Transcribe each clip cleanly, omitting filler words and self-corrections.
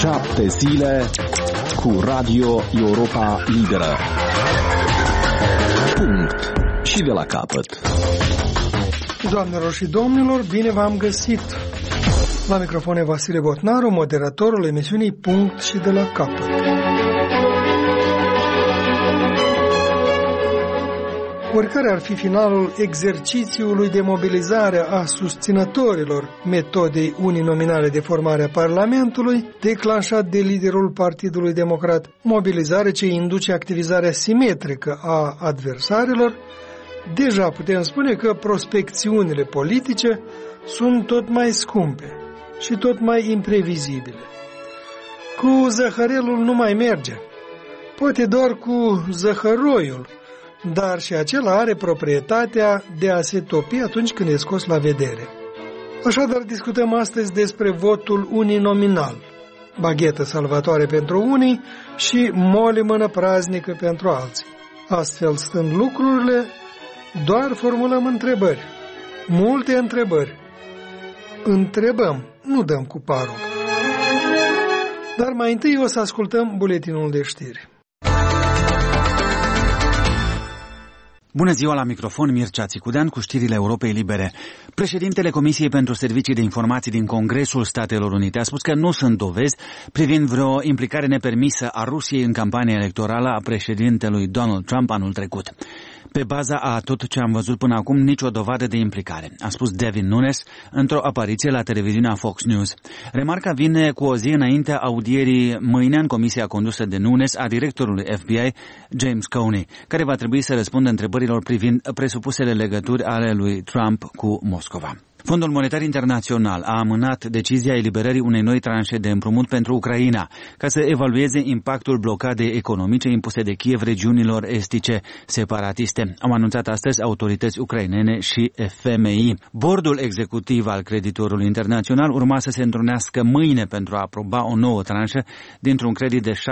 7 zile cu Radio Europa Liberă. Punct. Și de la capăt. Doamnelor și domnilor, bine v-am găsit! La microfon e Vasile Botnaru, moderatorul emisiunii Punct și de la capăt. Oricare ar fi finalul exercițiului de mobilizare a susținătorilor metodei uninominale de formare a Parlamentului, declanșat de liderul Partidului Democrat, mobilizare ce induce activizarea simetrică a adversarilor, deja putem spune că prospecțiunile politice sunt tot mai scumpe și tot mai imprevizibile. Cu zăhărelul nu mai merge, poate doar cu zăhăroiul, dar și acela are proprietatea de a se topi atunci când e scos la vedere. Așadar, discutăm astăzi despre votul uninominal, baghetă salvatoare pentru unii și molimână praznică pentru alții. Astfel stând lucrurile, doar formulăm întrebări, multe întrebări. Întrebăm, nu dăm cu parul. Dar mai întâi o să ascultăm buletinul de știri. Bună ziua, la microfon Mircea Țicudean cu știrile Europei Libere. Președintele Comisiei pentru Servicii de Informații din Congresul Statelor Unite a spus că nu sunt dovezi privind vreo implicare nepermisă a Rusiei în campania electorală a președintelui Donald Trump anul trecut. Pe baza a tot ce am văzut până acum, nicio dovadă de implicare, a spus Devin Nunes într-o apariție la televiziunea Fox News. Remarca vine cu o zi înaintea audierii mâine în comisia condusă de Nunes a directorului FBI, James Comey, care va trebui să răspundă întrebărilor privind presupusele legături ale lui Trump cu Moscova. Fondul Monetar Internațional a amânat decizia eliberării unei noi tranșe de împrumut pentru Ucraina, ca să evalueze impactul blocadei economice impuse de Kiev regiunilor estice separatiste. Au anunțat astăzi autorități ucrainene și FMI. Bordul executiv al creditorului internațional urma să se întrunească mâine pentru a aproba o nouă tranșă dintr-un credit de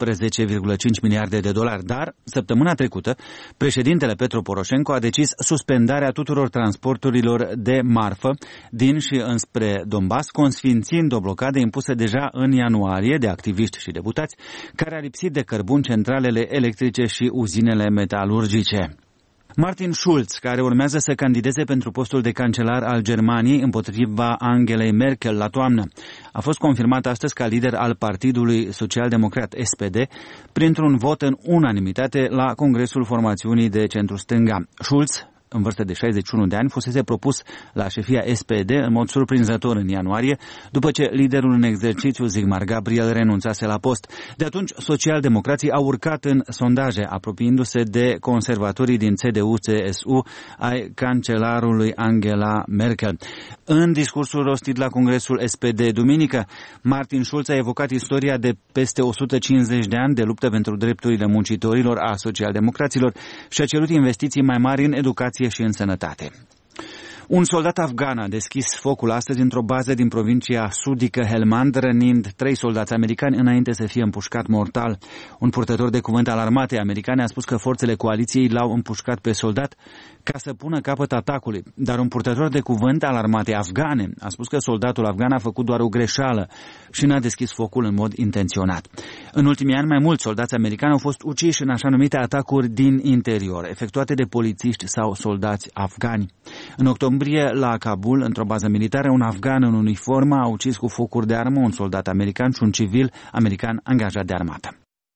17,5 miliarde de dolari, dar săptămâna trecută președintele Petro Poroșenko a decis suspendarea tuturor transporturilor de marfă din și înspre Donbass, consfințind o blocadă impusă deja în ianuarie de activiști și deputați, care a lipsit de cărbun centralele electrice și uzinele metalurgice. Martin Schulz, care urmează să candideze pentru postul de cancelar al Germaniei împotriva Angelei Merkel la toamnă, a fost confirmat astăzi ca lider al Partidului Social-Democrat SPD printr-un vot în unanimitate la Congresul Formațiunii de Centru-Stânga. Schulz, în vârstă de 61 de ani, fusese propus la șefia SPD în mod surprinzător în ianuarie, după ce liderul în exercițiu Sigmar Gabriel renunțase la post. De atunci, socialdemocrații au urcat în sondaje, apropiindu-se de conservatorii din CDU-CSU ai cancelarului Angela Merkel. În discursul rostit la Congresul SPD duminică, Martin Schulz a evocat istoria de peste 150 de ani de luptă pentru drepturile muncitorilor a socialdemocraților și a cerut investiții mai mari în educație și în sănătate. Un soldat afgan a deschis focul astăzi într-o bază din provincia sudică Helmand, rănind 3 soldați americani înainte să fie împușcat mortal. Un purtător de cuvânt al armatei americane a spus că forțele coaliției l-au împușcat pe soldat ca să pună capăt atacului, dar un purtător de cuvânt al armatei afgane a spus că soldatul afgan a făcut doar o greșeală și n-a deschis focul în mod intenționat. În ultimii ani, mai mulți soldați americani au fost uciși în așa numite atacuri din interior, efectuate de polițiști sau soldați afgani. În octombrie, la Kabul, într-o bază militară, un afgan în uniformă a ucis cu focuri de armă un soldat american și un civil american angajat de armată.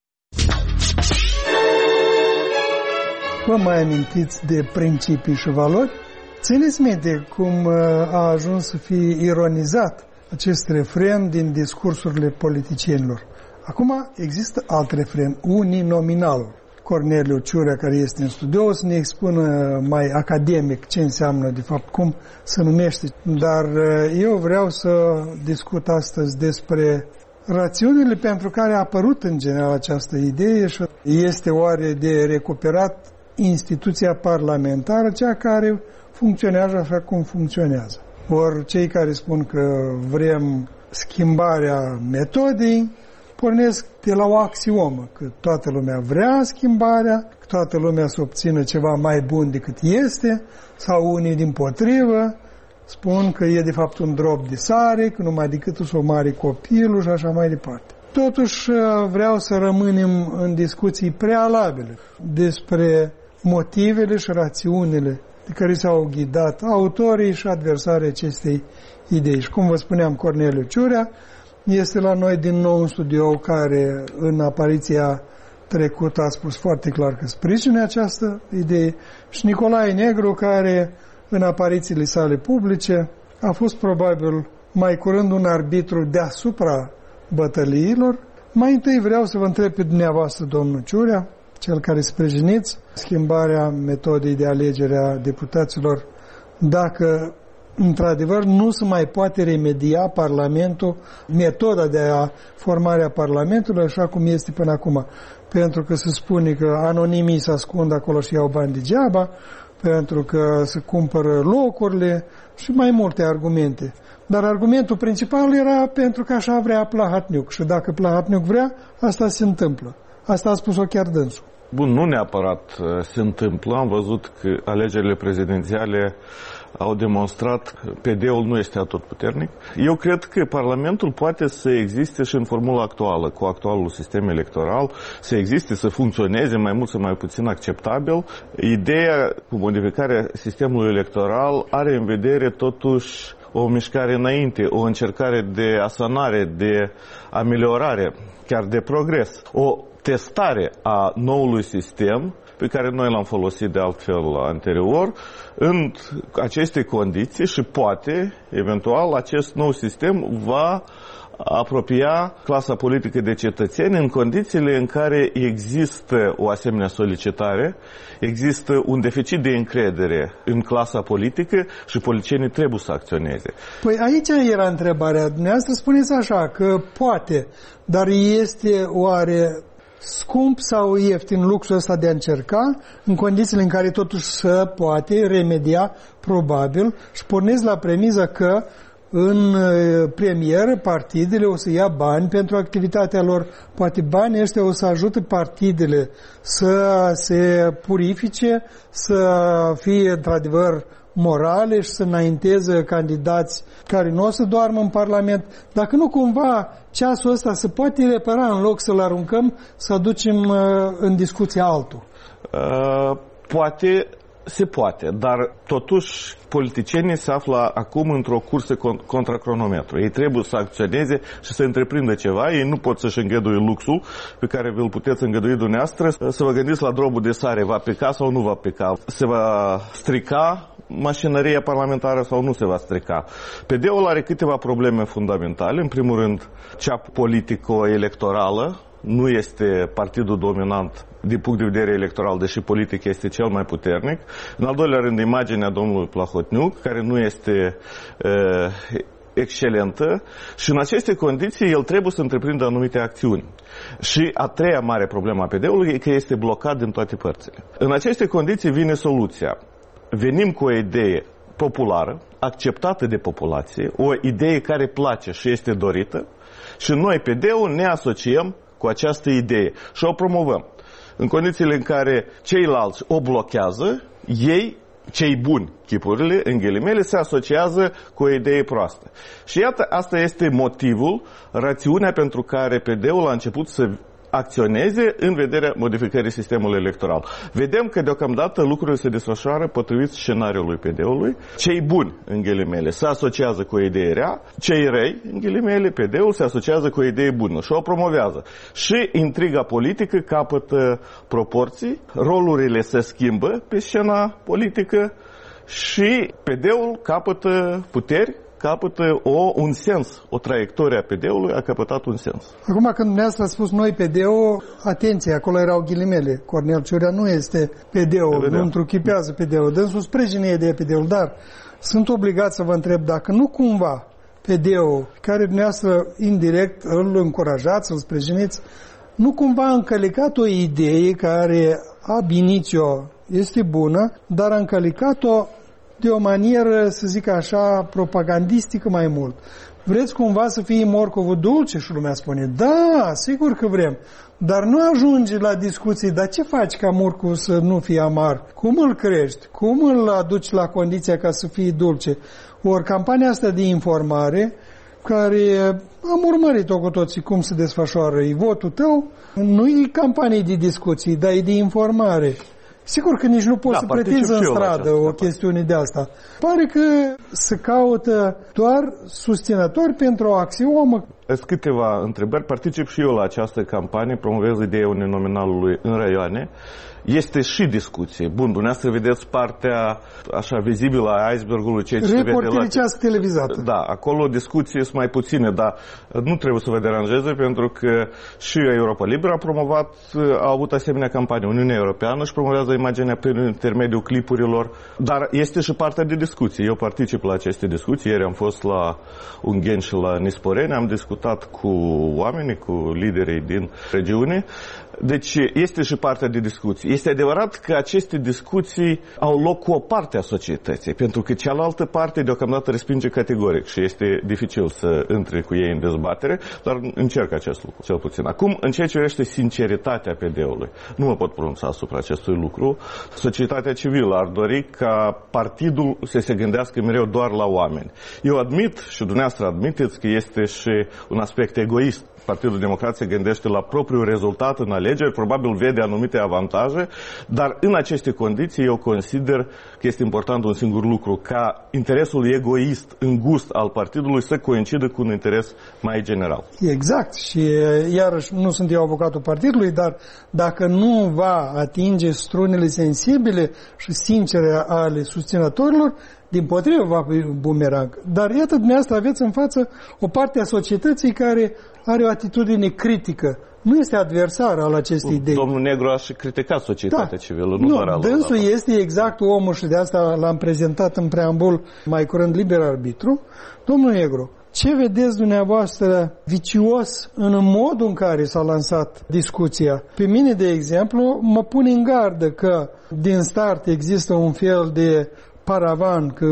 Vă mai amintiți de principii și valori? Țineți minte cum a ajuns să fie ironizat acest refren din discursurile politicienilor. Acum există alt refren, uninominalul. Corneliu Ciurea, care este în studio, o să ne expună mai academic ce înseamnă, de fapt, cum se numește. Dar eu vreau să discut astăzi despre rațiunile pentru care a apărut în general această idee și este oare de recuperat instituția parlamentară, cea care funcționează așa cum funcționează. Ori cei care spun că vrem schimbarea metodei, pornesc de la o axiomă, că toată lumea vrea schimbarea, că toată lumea să obțină ceva mai bun decât este, sau unii dimpotrivă, spun că e de fapt un drop de sare, că numai decât să o mari copilul și așa mai departe. Totuși vreau să rămânem în discuții prealabile despre motivele și rațiunile de care s-au ghidat autorii și adversarii acestei idei. Și cum vă spuneam, Corneliu Ciurea este la noi din nou un studio care în apariția trecută a spus foarte clar că sprijine această idee și Nicolae Negru, care în aparițiile sale publice a fost probabil mai curând un arbitru deasupra bătăliilor. Mai întâi vreau să vă întreb pe dumneavoastră, domnul Ciurea, cel care sprijiniți schimbarea metodei de alegere a deputaților, dacă într-adevăr nu se mai poate remedia Parlamentul, metoda de formare a Parlamentului așa cum este până acum. Pentru că se spune că anonimii se ascund acolo și iau bani degeaba, pentru că se cumpără locurile și mai multe argumente. Dar argumentul principal era pentru că așa vrea Plahatniuc și dacă Plahatniuc vrea, asta se întâmplă. Asta a spus-o chiar dânsul. Bun, nu neapărat se întâmplă. Am văzut că alegerile prezidențiale au demonstrat că PD-ul nu este atotputernic. Eu cred că Parlamentul poate să existe și în formula actuală, cu actualul sistem electoral, să existe, să funcționeze mai mult sau mai puțin acceptabil. Ideea cu modificarea sistemului electoral are în vedere totuși o mișcare înainte, o încercare de asanare, de ameliorare, chiar de progres, o testare a noului sistem pe care noi l-am folosit de altfel anterior în aceste condiții și poate, eventual, acest nou sistem va apropia clasa politică de cetățeni în condițiile în care există o asemenea solicitare, există un deficit de încredere în clasa politică și politicienii trebuie să acționeze. Păi aici era întrebarea. Dumneavoastră spuneți așa, că poate, dar este oare scump sau ieftin luxul ăsta de a încerca în condițiile în care totuși se poate remedia probabil și pornesc la premiza că în premieră partidele o să ia bani pentru activitatea lor. Poate banii ăștia o să ajute partidele să se purifice, să fie într-adevăr morale și să înainteze candidați care nu o să doarmă în Parlament. Dacă nu cumva ceasul ăsta se poate repara în loc să-l aruncăm, să aducem în discuție altul. Se poate, dar totuși politicienii se află acum într-o cursă contra cronometru. Ei trebuie să acționeze și să întreprindă ceva. Ei nu pot să-și îngăduie luxul pe care vi-l puteți îngădui dumneavoastră. Să vă gândiți la drobul de sare, va pica sau nu va pica? Se va strica mașinăria parlamentară sau nu se va strica? PD-ul are câteva probleme fundamentale. În primul rând, cea politico-electorală. Nu este partidul dominant din punct de vedere electoral, deși politic este cel mai puternic. În al doilea rând, imaginea domnului Plahotniuc, care nu este excelentă și în aceste condiții el trebuie să întreprindă anumite acțiuni. Și a treia mare problemă a PD-ului e că este blocat din toate părțile. În aceste condiții vine soluția. Venim cu o idee populară, acceptată de populație, o idee care place și este dorită și noi, PD-ul, ne asociem cu această idee și o promovăm. În condițiile în care ceilalți o blochează, ei, cei buni, chipurile, în ghilimele, se asociază cu o idee proastă. Și iată, asta este motivul, rațiunea pentru care PD-ul a început să acționeze în vederea modificării sistemului electoral. Vedem că deocamdată lucrurile se desfășoară potrivit scenariului PD-ului. Cei buni, în ghilimele, se asociază cu o idee rea, cei răi, în ghilimele, PD-ul se asociază cu o idee bună și o promovează. Și intriga politică capătă proporții, rolurile se schimbă pe scena politică și PD-ul capătă puteri, capătă un sens, o traiectorie a PD-ului a căpătat un sens. Acum când dumneavoastră a spus noi PD-ul, atenție, acolo erau ghilimele. Cornel Ciurea nu este PD-ul, nu întruchipează PD-ul, dânsul sprijină ideea PD-ul, dar sunt obligat să vă întreb dacă nu cumva PD-ul, care dumneavoastră indirect îl încurajați, îl sprijiniți, nu cumva a încălicat o idee care ab initio este bună, dar a încălicat-o de o manieră, să zic așa, propagandistică mai mult. Vreți cumva să fie morcovul dulce? Și lumea spune, da, sigur că vrem. Dar nu ajungi la discuții, dar ce faci ca morcovul să nu fie amar? Cum îl crești? Cum îl aduci la condiția ca să fie dulce? Ori campania asta de informare, care am urmărit-o cu toții cum se desfășoară, e votul tău, nu e campanie de discuții, dar e de informare. Sigur că nici nu poți să pretinzi în stradă o chestiune de asta. Pare că se caută doar susținători pentru o axiomă. Sunt câteva întrebări. Particip și eu la această campanie, promovez ideea uninominalului în raioane. Este și discuție. Bun, dumneavoastră vedeți partea așa vizibilă a icebergului, ceea ce se vede la... Reportericească televizată. Da, acolo discuții sunt mai puține, dar nu trebuie să vă deranjeze, pentru că și Europa Liberă a promovat, a avut asemenea campanie. Uniunea Europeană își promovează imaginea prin intermediul clipurilor, dar este și partea de discuție. Eu particip la aceste discuții. Ieri am fost la Ungheni și la Nisporeni, am discutat cu oamenii, cu liderii din regiune. Deci este și partea de discuții. Este adevărat că aceste discuții au loc cu o parte a societății, pentru că cealaltă parte deocamdată respinge categoric și este dificil să intre cu ei în dezbatere, dar încerc acest lucru, cel puțin. Acum, în ceea ce privește sinceritatea PD-ului, nu mă pot pronunța asupra acestui lucru. Societatea civilă ar dori ca partidul să se gândească mereu doar la oameni. Eu admit, și dumneavoastră admiteți, că este și un aspect egoist. Partidul Democrat se gândește la propriul rezultat în alegeri, probabil vede anumite avantaje, dar în aceste condiții eu consider că este important un singur lucru, ca interesul egoist, îngust al partidului să coincidă cu un interes mai general. Exact. Și iarăși nu sunt eu avocatul partidului, dar dacă nu va atinge strunele sensibile și sincere ale susținătorilor, dimpotrivă va fi bumerang. Dar iată, dumneavoastră aveți în față o parte a societății care are o atitudine critică. Nu este adversar al acestei idei. Domnul Negru a și criticat societatea civilă. Nu, dânsul este exact omul și de asta l-am prezentat în preambul mai curând liber arbitru. Domnul Negru, ce vedeți dumneavoastră vicios în modul în care s-a lansat discuția? Pe mine, de exemplu, mă pune în gardă că din start există un fel de paravan, că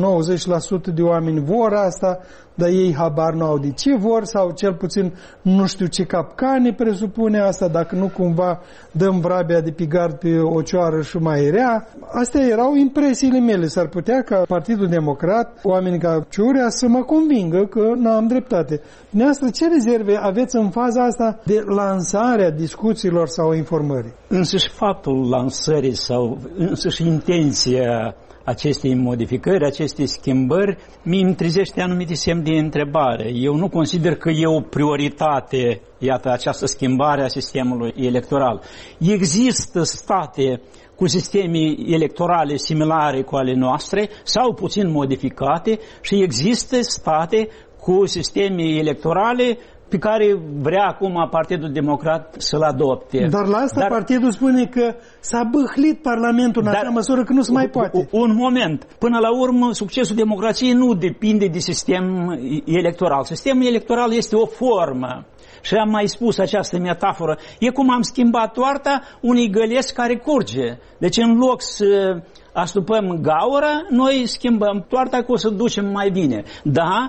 90% de oameni vor asta, dar ei habar nu au de ce vor, sau cel puțin nu știu ce capcane presupune asta, dacă nu cumva dăm vrabia de pe gard pe o cioară și mai rea. Astea erau impresiile mele. S-ar putea ca Partidul Democrat, oamenii ca Ciurea, să mă convingă că n-am dreptate. Dumneavoastră, ce rezerve aveți în faza asta de lansarea discuțiilor sau informării? Însăși faptul lansării sau însăși intenția acestei modificări, acestei schimbări, mi-mi trezește anumite semne de întrebare. Eu nu consider că e o prioritate, iată, această schimbare a sistemului electoral. Există state cu sisteme electorale similare cu ale noastre sau puțin modificate și există state cu sisteme electorale pe care vrea acum Partidul Democrat să-l adopte. Dar la asta partidul spune că s-a bâhlit Parlamentul în așa măsură că nu se mai poate. Un moment. Până la urmă, succesul democrației nu depinde de sistem electoral. Sistemul electoral este o formă. Și am mai spus această metaforă. E cum am schimbat toarta unui gălesc care curge. Deci în loc să astupăm gaura, noi schimbăm toarta că o să ducem mai bine. Da,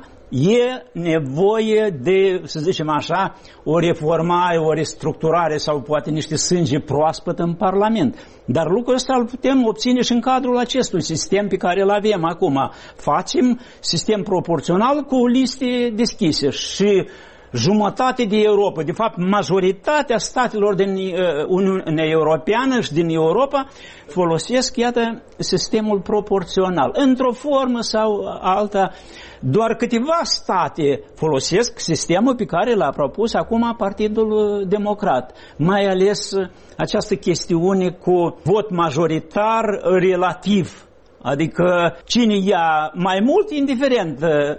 e nevoie de, să zicem așa, o reformare, o restructurare sau poate niște sânge proaspăt în Parlament. Dar lucrul ăsta îl putem obține și în cadrul acestui sistem pe care îl avem acum. Facem sistem proporțional cu liste deschise și jumătate de Europa, de fapt majoritatea statelor din Uniunea Europeană și din Europa folosesc, iată, sistemul proporțional. Într-o formă sau alta, doar câteva state folosesc sistemul pe care l-a propus acum Partidul Democrat. Mai ales această chestiune cu vot majoritar relativ. Adică cine ia mai mult, indiferent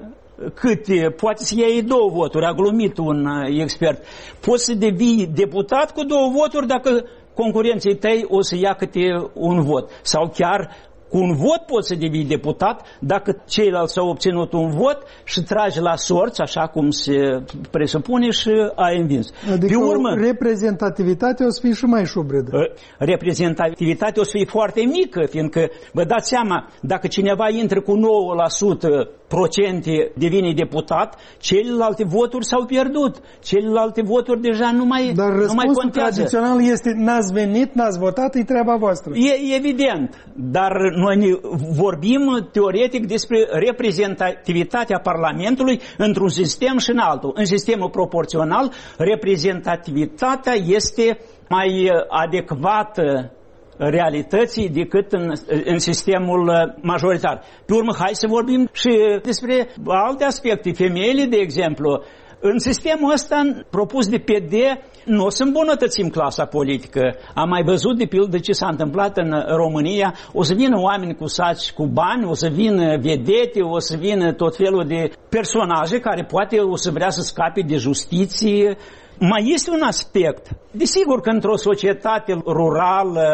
cât, poate să iei 2 voturi, a glumit un expert. Poți să devii deputat cu 2 voturi dacă concurenții tăi o să ia câte un vot. Sau chiar Cu un vot poți să devii deputat dacă ceilalți au obținut un vot și tragi la sorți, așa cum se presupune, și ai învins. Adică reprezentativitatea o să fie și mai șubredă. Reprezentativitatea o să fie foarte mică, fiindcă, vă dați seama, dacă cineva intră cu 9% devine deputat, celelalte voturi s-au pierdut. Celelalte voturi deja nu mai contează. Dar răspunsul tradițional este: n-ați venit, n-ați votat, e treaba voastră. E evident, dar noi vorbim teoretic despre reprezentativitatea Parlamentului într-un sistem și în altul. În sistemul proporțional, reprezentativitatea este mai adecvată realității decât în sistemul majoritar. Pe urmă, hai să vorbim și despre alte aspecte. Femeile, de exemplu, în sistemul ăsta propus de PD, nu o să îmbunătățim clasa politică. Am mai văzut, de pildă, ce s-a întâmplat în România. O să vină oameni cu saci cu bani, o să vină vedete, o să vină tot felul de personaje care poate o să vrea să scape de justiție. Mai este un aspect. Desigur că într-o societate rurală,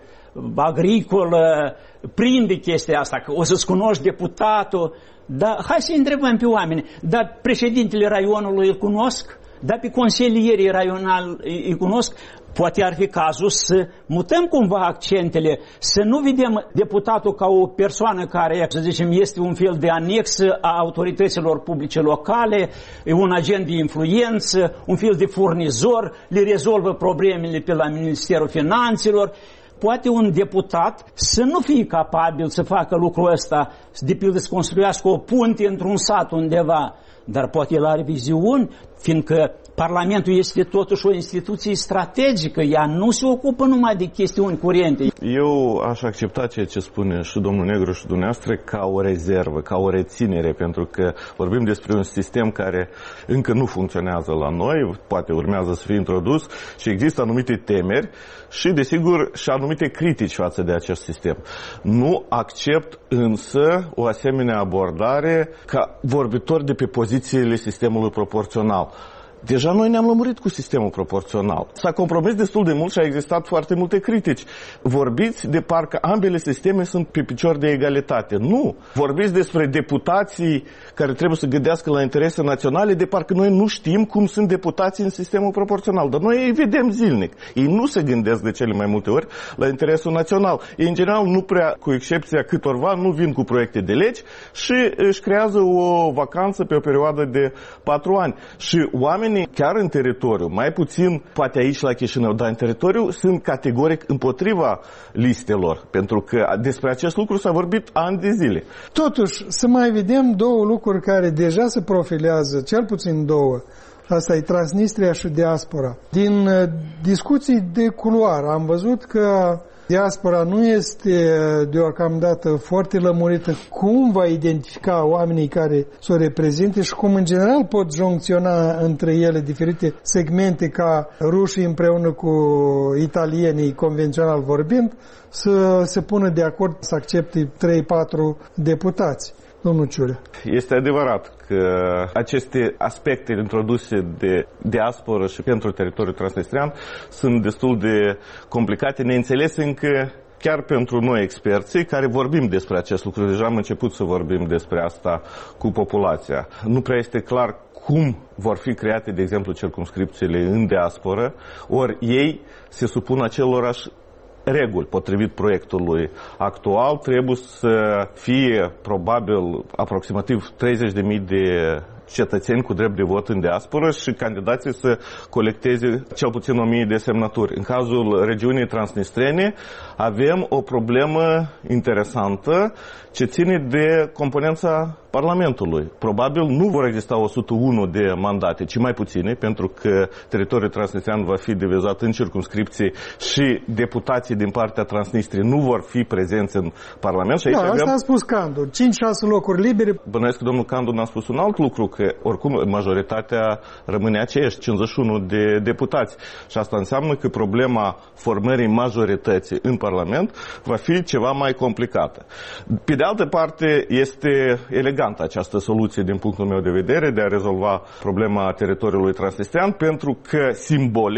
agricolă, prinde chestia asta, că o să-ți cunoști deputatul, dar hai să întrebăm pe oameni, dar președintele raionului îl cunosc? Dar pe consilierii raionali îi cunosc? Poate ar fi cazul să mutăm cumva accentele, să nu vedem deputatul ca o persoană care, să zicem, este un fel de anexă a autorităților publice locale, un agent de influență, un fel de furnizor, le rezolvă problemele pe la Ministerul Finanțelor. Poate un deputat să nu fie capabil să facă lucrul ăsta, de pildă să construiască o punte într-un sat undeva, dar poate el are viziuni, fiindcă Parlamentul este totuși o instituție strategică, ea nu se ocupă numai de chestiuni curente. Eu aș accepta ceea ce spune și domnul Negru și dumneavoastră ca o rezervă, ca o reținere, pentru că vorbim despre un sistem care încă nu funcționează la noi, poate urmează să fie introdus și există anumite temeri și, desigur, și anumite critici față de acest sistem. Nu accept însă o asemenea abordare ca vorbitor de pe pozițiile sistemului proporțional. Deja noi ne-am lămurit cu sistemul proporțional. S-a compromis destul de mult și a existat foarte multe critici. Vorbiți de parcă ambele sisteme sunt pe picior de egalitate. Nu! Vorbiți despre deputații care trebuie să gândească la interese naționale, de parcă noi nu știm cum sunt deputații în sistemul proporțional. Dar noi îi vedem zilnic. Ei nu se gândesc de cele mai multe ori la interesul național. Ei, în general, nu prea, cu excepția câtorva, nu vin cu proiecte de legi și își creează o vacanță pe o perioadă de 4 ani. Și oamenii chiar în teritoriu, mai puțin poate aici la Chișinău, dar în teritoriu sunt categoric împotriva listelor, pentru că despre acest lucru s-a vorbit ani de zile. Totuși, să mai vedem două lucruri care deja se profilează, cel puțin două. Asta e Transnistria și diaspora. Din discuții de culoar am văzut că diaspora nu este deocamdată foarte lămurită cum va identifica oamenii care să o reprezinte și cum în general pot joncționa între ele diferite segmente ca rușii împreună cu italienii convențional vorbind să se pună de acord să accepte 3-4 deputați. Domnul Ciurea. Este adevărat că aceste aspecte introduse de diasporă și pentru teritoriul transnistrian sunt destul de complicate, neînțelese încă chiar pentru noi experții care vorbim despre acest lucru. Deja am început să vorbim despre asta cu populația. Nu prea este clar cum vor fi create, de exemplu, circumscripțiile în diasporă, ori ei se supun acelorași reguli. Potrivit proiectului actual, trebuie să fie probabil aproximativ 30.000 de cetățeni cu drept de vot în diasporă și candidații să colecteze cel puțin 1.000 de semnături. În cazul regiunii transnistrene avem o problemă interesantă ce ține de componența Parlamentului. Probabil nu vor exista 101 de mandate, ci mai puține, pentru că teritoriul transnistrian va fi divizat în circumscripții și deputații din partea Transnistriei nu vor fi prezenți în Parlament. Și aici asta a spus Candu. 5-6 locuri libere. Bănuiesc că domnul Candu n-a spus un alt lucru, că oricum majoritatea rămâne aceeași, 51 de deputați. Și asta înseamnă că problema formării majorității în Parlament va fi ceva mai complicată. Pe de altă parte, este elegantă această soluție din punctul meu de vedere de a rezolva problema teritoriului transnistrian, pentru că simbolic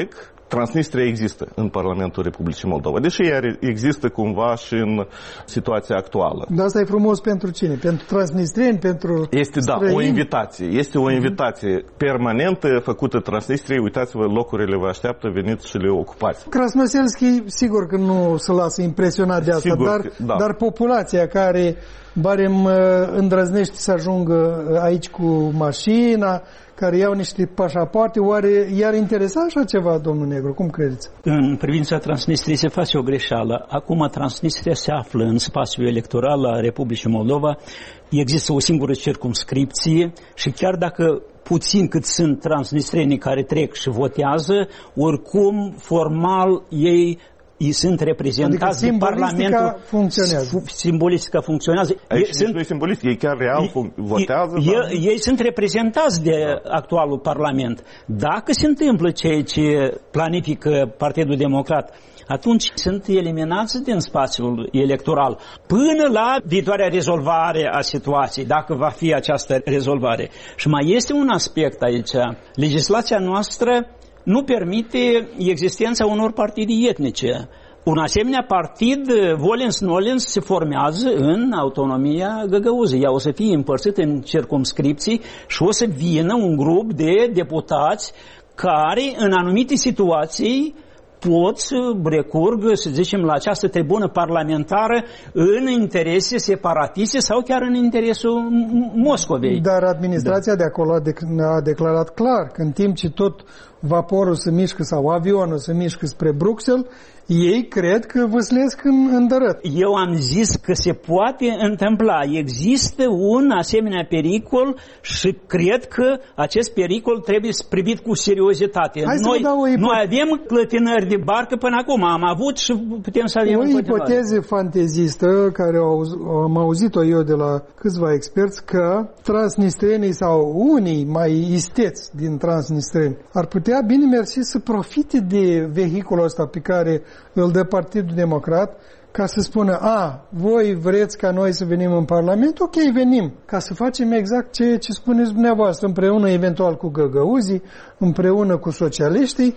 Transnistria există în Parlamentul Republicii Moldova, deși ea există cumva și în situația actuală. Dar asta e frumos pentru cine? Pentru transnistrieni? Pentru este, străini? Da, o invitație. Este o invitație permanentă făcută Transnistriei. Uitați-vă, locurile vă așteaptă, veniți și le ocupați. Krasnoselski, sigur că nu se lasă impresionat de asta, dar populația care barem îndrăznește să ajungă aici cu mașina, care iau niște pașapoarte, oare i-ar interesa așa ceva, domnul Negru? Cum credeți? În privința Transnistriei se face o greșeală. Acum Transnistria se află în spațiul electoral al Republicii Moldova. Există o singură circumscripție și chiar dacă puțin cât sunt transnistrienii care trec și votează, oricum, formal, ei sunt reprezentați de Parlamentul. Simbolistica funcționează. Aici nu e simbolist, ei chiar real votează. Ei sunt reprezentați de actualul Parlament. Dacă se întâmplă ceea ce planifică Partidul Democrat, atunci sunt eliminați din spațiul electoral până la viitoarea rezolvare a situației, dacă va fi această rezolvare. Și mai este un aspect aici. Legislația noastră nu permite existența unor partide etnice. Un asemenea partid, volens-nolens, se formează în autonomia găgăuză. Ea o să fie împărțită în circumscripții și o să vină un grup de deputați care, în anumite situații, pot să recurgă, să zicem, la această tribună parlamentară în interese separatiste sau chiar în interesul Moscovei. Dar administrația de acolo a declarat clar că în timp ce tot vaporul se mișcă sau avionul se mișcă spre Bruxelles, ei cred că văslesc în dărât. Eu am zis că se poate întâmpla. Există un asemenea pericol și cred că acest pericol trebuie privit cu seriozitate. Noi avem clătinări de barcă până acum. Am avut și putem să avem o ipoteză fantezistă care am auzit-o eu de la câțiva experți, că transnistrienii sau unii mai isteți din transnistrieni ar putea bine mersi să profite de vehiculul ăsta pe care îl dă Partidul Democrat, ca să spună, voi vreți ca noi să venim în Parlament? Ok, venim, ca să facem exact ce spuneți dumneavoastră, împreună eventual cu găgăuzii, împreună cu socialiștii,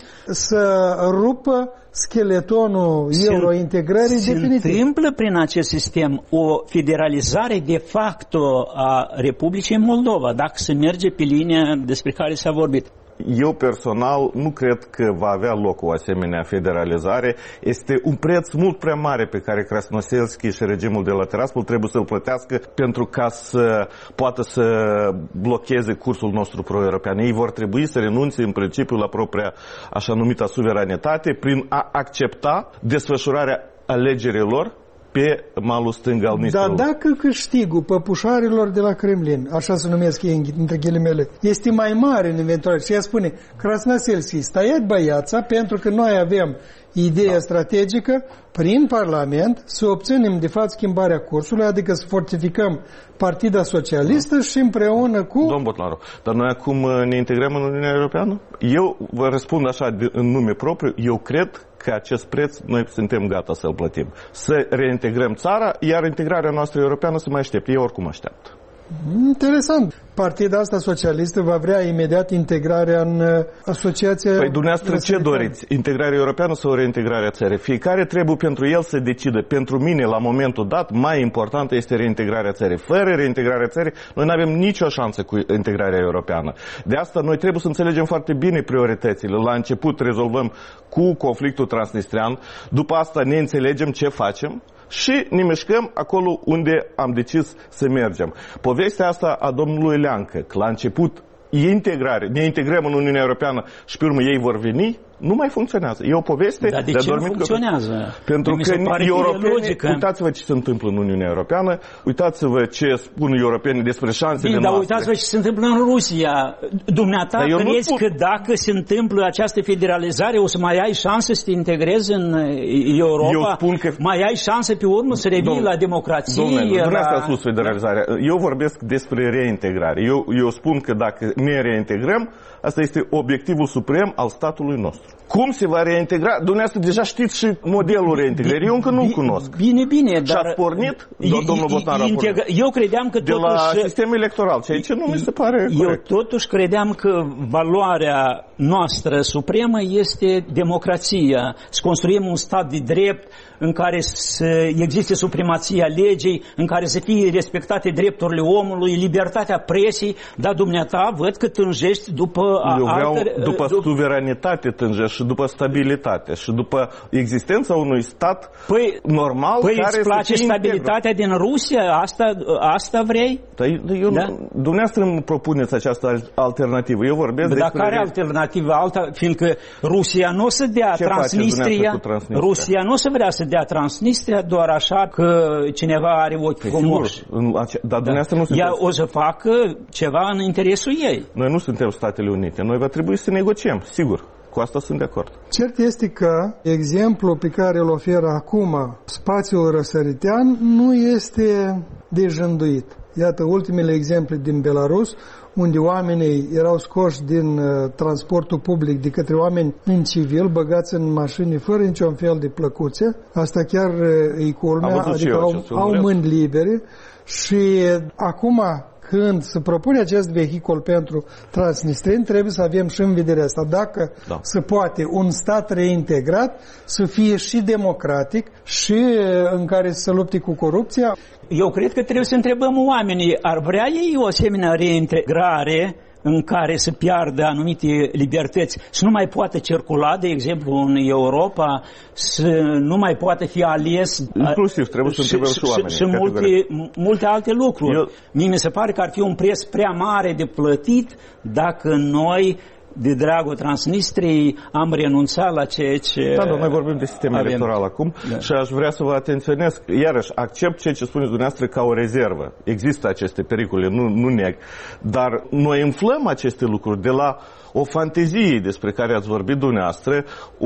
să rupă scheletonul eurointegrării definitiv. Se întâmplă prin acest sistem o federalizare de facto a Republicii Moldova, dacă se merge pe linia despre care s-a vorbit. Eu personal nu cred că va avea loc o asemenea federalizare. Este un preț mult prea mare pe care Krasnoselski și regimul de la Tiraspol trebuie să-l plătească pentru ca să poată să blocheze cursul nostru pro-european. Ei vor trebui să renunțe în principiu la propria așa numită suveranitate prin a accepta desfășurarea alegerilor pe malul stâng al Nistrului. Dar dacă câștigul păpușarilor de la Kremlin, așa se numesc ei între ghilimele, este mai mare în eventual, și ea spune, Krasnoselski, stăiați băiața, pentru că noi avem ideea strategică prin Parlament să obținem de fapt schimbarea cursului, adică să fortificăm Partida Socialistă și împreună cu... Domn Botlaru, dar noi acum ne integrăm în Uniunea Europeană? Eu vă răspund așa în nume propriu, eu cred că acest preț noi suntem gata să-l plătim. Să reintegrăm țara, iar integrarea noastră europeană să mai aștepte. Eu oricum așteaptă. Interesant. Partida asta socialistă va vrea imediat integrarea în asociația... Păi dumneavoastră ce doriți? Integrarea europeană sau reintegrarea țării? Fiecare trebuie pentru el să decide. Pentru mine, la momentul dat, mai importantă este reintegrarea țării. Fără reintegrarea țării, noi nu avem nicio șansă cu integrarea europeană. De asta noi trebuie să înțelegem foarte bine prioritățile. La început rezolvăm cu conflictul transnistrian, după asta ne înțelegem ce facem și ne mișcăm acolo unde am decis să mergem. Povestea asta a domnului Leancă, că la început ne integrăm în Uniunea Europeană și pe urmă ei vor veni, nu mai funcționează. E o poveste... Dar de ce nu funcționează? Pentru că europenii, uitați-vă ce se întâmplă în Uniunea Europeană, uitați-vă ce spun europenii despre șansele noastre. Dar uitați-vă ce se întâmplă în Rusia. Dumneata crezi că dacă se întâmplă această federalizare o să mai ai șanse să te integrezi în Europa? Eu spun că... Mai ai șanse pe urmă să revii la democrație? Dumneavoastră a spus federalizarea. Eu vorbesc despre reintegrare. Eu spun că dacă ne reintegrăm, asta este obiectivul suprem al statului nostru. Cum se va reintegra? Dumneavoastră deja știți și modelul reintegrării. Eu încă nu-l cunosc. Bine, dar... Și-ați pornit? Domnul Bosnaru a pornit. Eu credeam că de totuși... la sistem electoral, ceea ce nu mi se pare corect. Eu totuși credeam că valoarea noastră supremă este democrația. Să construim un stat de drept în care să existe supremația legii, în care să fie respectate drepturile omului, libertatea presei, dar dumneata văd că tânjești după... Eu vreau după suveranitate tânjești și după stabilitate și după existența unui stat normal care îți place stabilitatea din Rusia? Asta vrei? Dumneavoastră îmi propuneți această alternativă. Eu vorbesc despre... Dar care alternativă? Alta, fiindcă Rusia nu o să dea Transnistria. Rusia nu o să vrea să dea Transnistria doar așa că cineva are ochi frumoși. Dar dumneavoastră nu sunteți... Ea o să facă ceva în interesul ei. Noi nu suntem Statele Unite. Noi va trebui să negociem, sigur. Cu asta sunt de acord. Cert este că exemplul pe care îl oferă acum spațiul răsăritean nu este de jânduit. Iată ultimele exemple din Belarus, unde oamenii erau scoși din transportul public de către oameni în civil, băgați în mașini fără niciun fel de plăcuțe. Asta chiar e culmea, adică au mâini libere și acum când se propune acest vehicul pentru transnistreni, trebuie să avem și în vedere asta. Dacă se poate un stat reintegrat să fie și democratic și în care să se lupte cu corupția. Eu cred că trebuie să întrebăm oamenii, ar vrea ei o asemenea reintegrare în care să piardă anumite libertăți, să nu mai poată circula, de exemplu, în Europa, să nu mai poată fi ales... Inclusiv, trebuie să întrebăm și oamenii. Și multe alte lucruri. Mie mi se pare că ar fi un preț prea mare de plătit dacă noi, de dragul Transnistriei, am renunțat la ceea ce... Da, noi vorbim de sistem electoral acum și aș vrea să vă atenționez. Iarăși, accept ceea ce spuneți dumneavoastră ca o rezervă. Există aceste pericole, nu neg. Dar noi inflăm aceste lucruri de la o fantezie despre care ați vorbit dumneavoastră,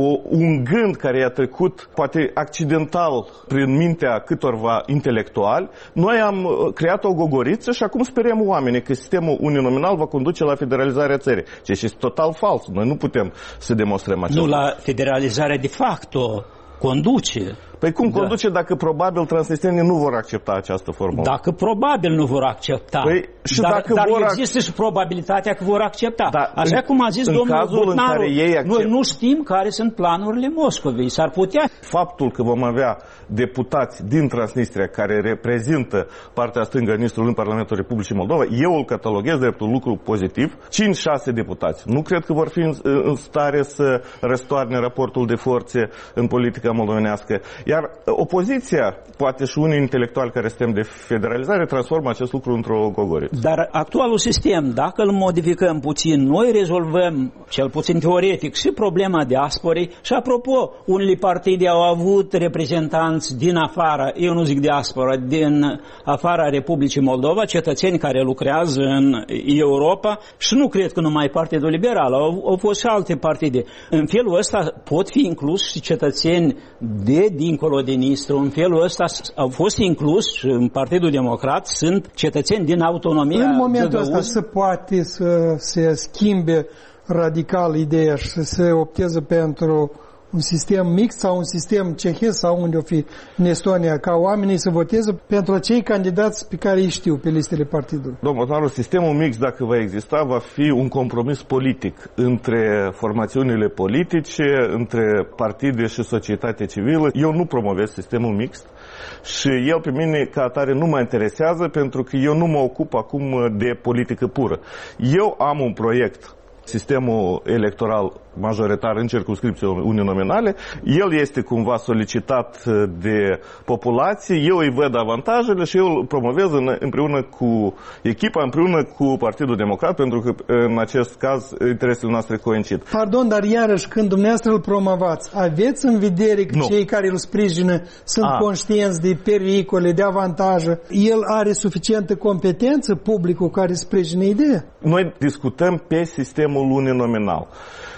un gând care i-a trecut, poate accidental, prin mintea câtorva intelectuali. Noi am creat o gogoriță și acum sperăm oamenii că sistemul uninominal va conduce la federalizarea țării. Ceea ce este total fals. Noi nu putem să demonstrăm acest lucru. Nu la federalizarea de facto conduce. Păi cum conduce dacă probabil transnistrenii nu vor accepta această formulă? Dacă probabil nu vor accepta. Păi, dar există și probabilitatea că vor accepta. Așa cum a zis domnul Botnaru, noi nu știm care sunt planurile Moscovei. S-ar putea. Faptul că vom avea deputați din Transnistria care reprezintă partea stângă a Nistrului în Parlamentul Republicii Moldova, eu îl cataloghez drept un lucru pozitiv. 5-6 deputați. Nu cred că vor fi în stare să răstoarne raportul de forțe în politica moldovenească. Iar opoziția, poate și unii intelectuali care suntem de federalizare, transformă acest lucru într-o gogoriță. Dar actualul sistem, dacă îl modificăm puțin, noi rezolvăm, cel puțin teoretic, și problema diasporei. Și apropo, unele partide au avut reprezentanți din afara, eu nu zic diaspora, din afara Republicii Moldova, cetățeni care lucrează în Europa și nu cred că numai Partidul Liberal, au fost și alte partide. În felul ăsta pot fi inclus și cetățeni dincolo de Nistru. În felul ăsta au fost inclus în Partidul Democrat, sunt cetățeni din autonomia. În momentul ăsta se poate să se schimbe radical ideea și să se opteze pentru un sistem mixt sau un sistem cehesc sau unde o fi în Estonia, ca oamenii să voteze pentru acei candidați pe care îi știu pe listele partidului. Domnul Botnaru, sistemul mixt, dacă va exista, va fi un compromis politic între formațiunile politice, între partide și societate civilă. Eu nu promovez sistemul mixt și el pe mine ca atare nu mă interesează pentru că eu nu mă ocup acum de politică pură. Eu am un proiect, sistemul electoral majoritar în circumscripții uninominale, el este cumva solicitat de populație, eu îi văd avantajele și eu îl promovez împreună cu echipa, împreună cu Partidul Democrat, pentru că în acest caz interesele noastre coincid. Pardon, dar iarăși când dumneavoastră îl promovați, aveți în vedere că cei care îl sprijină sunt conștienți de pericole, de avantaje? El are suficientă competență, publicul care sprijină ideea? Noi discutăm pe sistemul uninominal.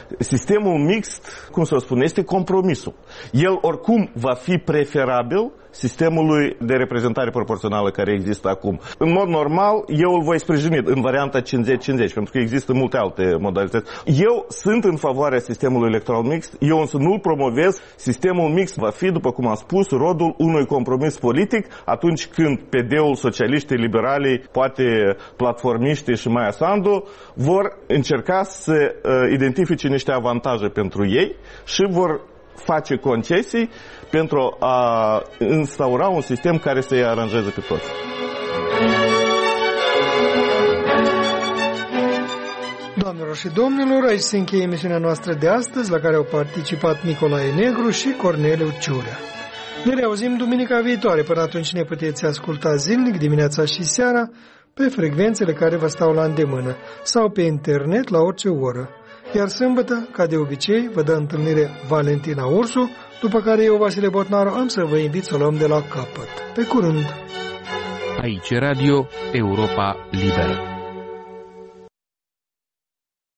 Sistemul mixt, cum să o spun, este compromisul. El oricum va fi preferabil sistemului de reprezentare proporțională care există acum. În mod normal, eu îl voi sprijini în varianta 50-50, pentru că există multe alte modalități. Eu sunt în favoarea sistemului electoral mixt, eu însă nu-l promovez. Sistemul mixt va fi, după cum am spus, rodul unui compromis politic atunci când PD-ul, socialiștii, liberalii, poate platformiștii și Maia Sandu vor încerca să identifice niște avantaje pentru ei și vor face concesii pentru a instaura un sistem care să-i aranjeze pe toți. Doamnelor și domnilor, aici se încheie emisiunea noastră de astăzi, la care au participat Nicolae Negru și Corneliu Ciurea. Ne reauzim duminica viitoare. Până atunci ne puteți asculta zilnic, dimineața și seara, pe frecvențele care vă stau la îndemână sau pe internet la orice oră. Iar sâmbătă, ca de obicei, vă dă întâlnire Valentina Ursu, după care eu, Vasile Botnaru, am să vă invit să o luăm de la capăt. Pe curând! Aici Radio Europa Liberă.